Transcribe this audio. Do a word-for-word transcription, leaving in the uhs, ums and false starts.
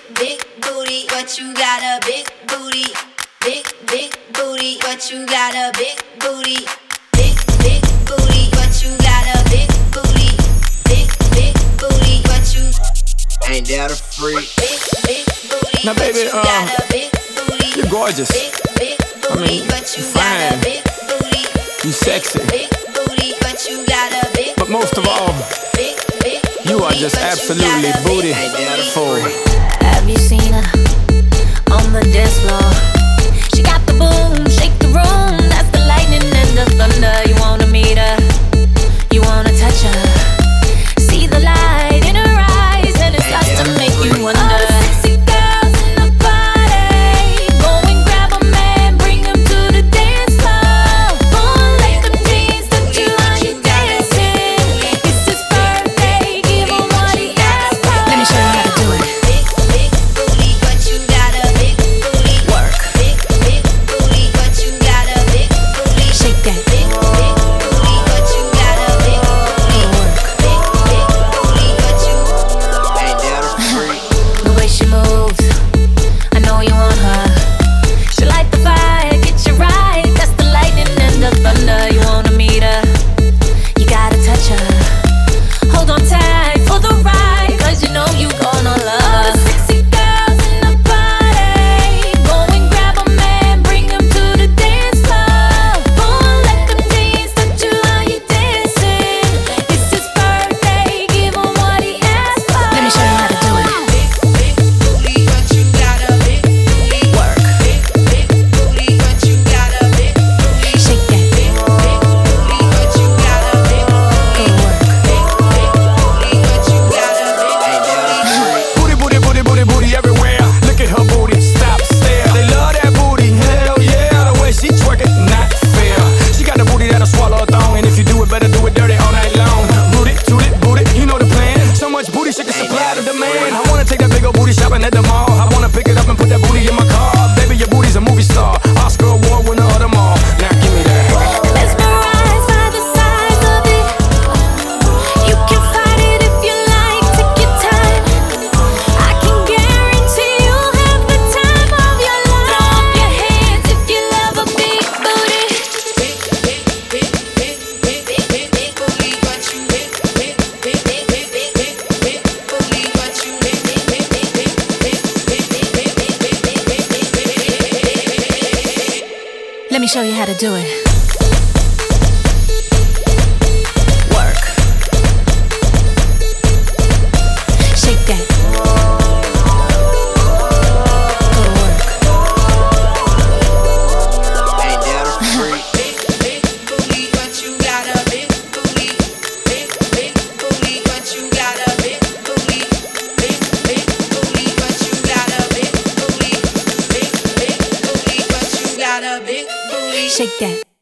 big booty, but you got a big booty. Big, big booty, but you got a big booty. Big, big booty, but you got a big booty. Big, big booty, but you ain't that a freak? Big, big booty, now, baby, but you uh, got a big booty. You're gorgeous. Big, big booty, I mean, but you you're got a fine. big booty. You sexy. Big booty, but you got a big But most of all, big, big you are just booty, but absolutely you got a big booty-full. Have you seen her on the dance floor? She got the boom, shake the room. That's the lightning and the thunder. You wanna meet her, you wanna touch her. See the light in her eyes, and it starts to make you wonder. All the sexy girls in the party, go and grab a man, bring him to the dance floor. Go and let them dance, touch you while you're dancing. It's his birthday, give him what he asked for. Let me show you how to do it. Big, big booty, but you got a big booty. Work. Big, big booty, but you got a big booty. Shake that. Big, big booty, but you got a big booty. Big, big booty, but you Ain't that a freak? The way she moves, I know you want her. She light the fire, get you right. That's the lightning and the thunder. You wanna meet her, you gotta touch her. Hold on tight for the ride, cause you know you gonna love her. All the sexy girls in the party, go and grab a man, bring him to the dance floor. Go and let them dance, touch you while you're dancing. It's his birthday, give him what he asked for. Let me show you how to do it. big, big booty, but you got a big booty. Work. Big, big booty, but you got a big booty. Shake that. Big, big booty, but you got a big booty. Go work. Big, big booty, but you got a big Ain't that a freak? Booty, booty, booty, booty, booty everywhere. Look at her booty, stop, stare. They love that booty, hell yeah. The way she twerk it, not fair. She got the booty that'll swallow a thong, and if you do it, better do it dirty all night long. Root it, toot it, boot it, you know the plan. So much booty, she can supply the demand. I wanna take that big old booty shopping at the mall. I wanna pick it up and put that booty in my car. Baby, your booty's a movie star, Oscar award winner of them all. Now give me that. Mesmerized by the size of it. You can fight it if you like. Take your time. I can guarantee you'll have the time of your life. Throw up your hands if you love a big booty. big, big, big, big, big, big, big, big booty, but you big, big, big, big, big, big, big, big booty, but you big, big, big, big, big, big, big, big, big, big, big, big, big, big. Let me show you how to do it. Work. Shake that. Go to work. Ain't that a freak? Big, big booty, but you got a big booty. Big, big booty, but you got a big booty. Big, big booty, but you got a big booty. Big, big booty, but you got a big booty. Shake that.